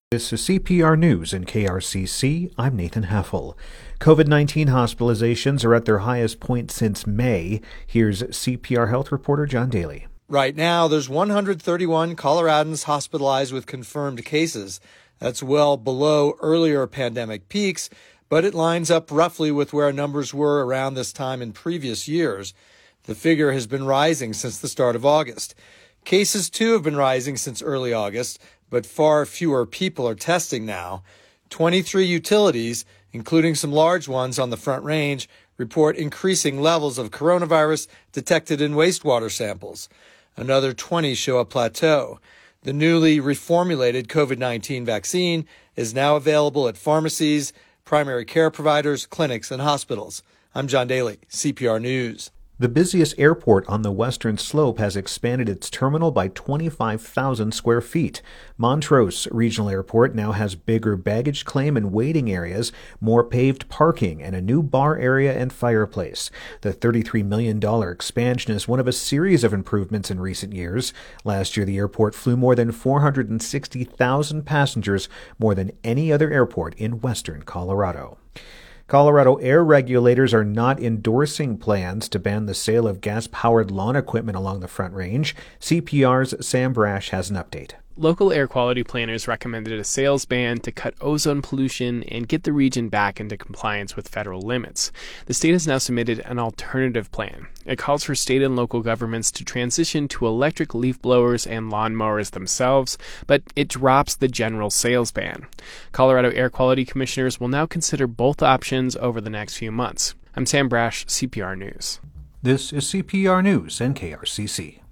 This is CPR News in KRCC. I'm Nathan Heffel. COVID-19 hospitalizations are at their highest point since May. Here's CPR health reporter John Daly. Right now, there's 131 Coloradans hospitalized with confirmed cases. That's well below earlier pandemic peaks, but it lines up roughly with where numbers were around this time in previous years. The figure has been rising since the start of August. Cases, too, have been rising since early August, but far fewer people are testing now. 23 utilities, including some large ones on the Front Range, report increasing levels of coronavirus detected in wastewater samples. Another 20 show a plateau. The newly reformulated COVID-19 vaccine is now available at pharmacies, primary care providers, clinics, and hospitals. I'm John Daly, CPR News. The busiest airport on the western slope has expanded its terminal by 25,000 square feet. Montrose Regional Airport now has bigger baggage claim and waiting areas, more paved parking, and a new bar area and fireplace. The $33 million expansion is one of a series of improvements in recent years. Last year, the airport flew more than 460,000 passengers, more than any other airport in western Colorado. Colorado air regulators are not endorsing plans to ban the sale of gas-powered lawn equipment along the Front Range. CPR's Sam Brash has an update. Local air quality planners recommended a sales ban to cut ozone pollution and get the region back into compliance with federal limits. The state has now submitted an alternative plan. It calls for state and local governments to transition to electric leaf blowers and lawnmowers themselves, but it drops the general sales ban. Colorado air quality commissioners will now consider both options over the next few months. I'm Sam Brash, CPR News. This is CPR News and KRCC.